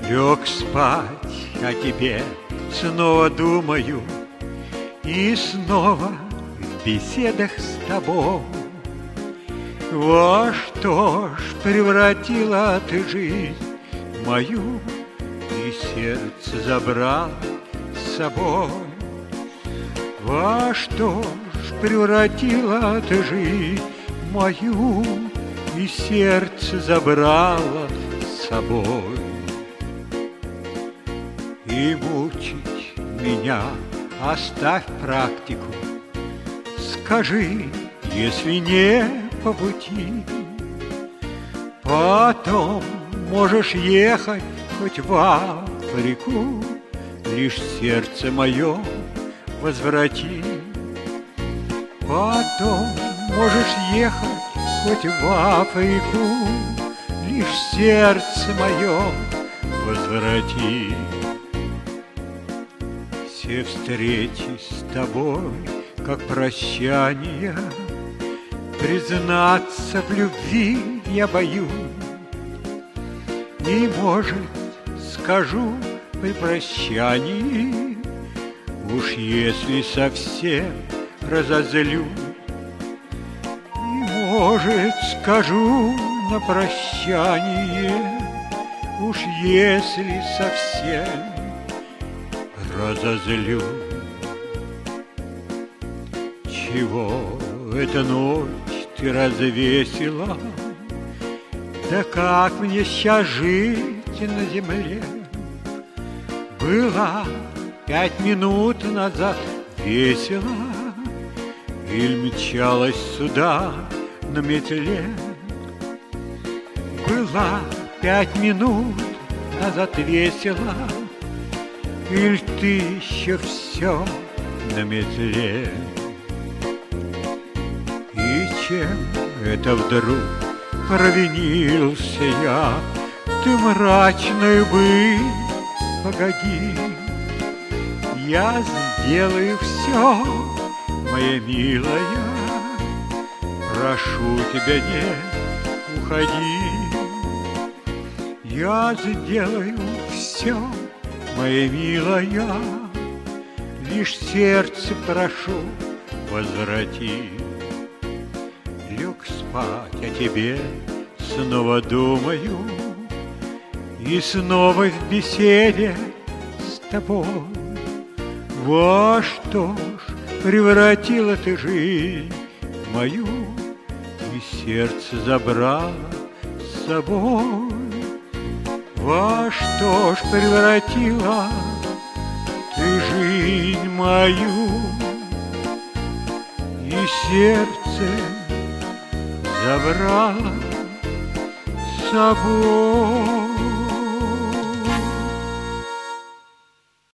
Лег спать, а тебе снова думаю, и снова в беседах с тобой. Во что ж превратила ты жизнь мою, и сердце забрал с собой? Во что ж превратила ты жизнь мою, и сердце забрала с собой? И мучить меня оставь практику. Скажи, если не по пути, потом можешь ехать хоть в Африку, лишь сердце мое возврати. Потом можешь ехать хоть в Африку, лишь сердце мое возврати. Все встречи с тобой, как прощание, признаться в любви я боюсь. И, может, скажу при прощании, уж если совсем разозлю. И, может, скажу на прощание, уж если совсем разозлю. Чего эта ночь ты развесила? Да как мне сейчас жить на земле? Была 5 минут назад весело, или мчалась сюда на метле? Была 5 минут назад весело, или ты еще все на метле? И чем это вдруг провинился я? Ты мрачную быть, погоди, я сделаю все, моя милая, прошу тебя, не уходи. Я сделаю все, моя милая, лишь сердце прошу возврати. Лег спать, о тебе снова думаю, и снова в беседе с тобой. Во что ж превратила ты жизнь мою, и сердце забрала с собой? Во что ж превратила ты жизнь мою, и сердце забрала с собой?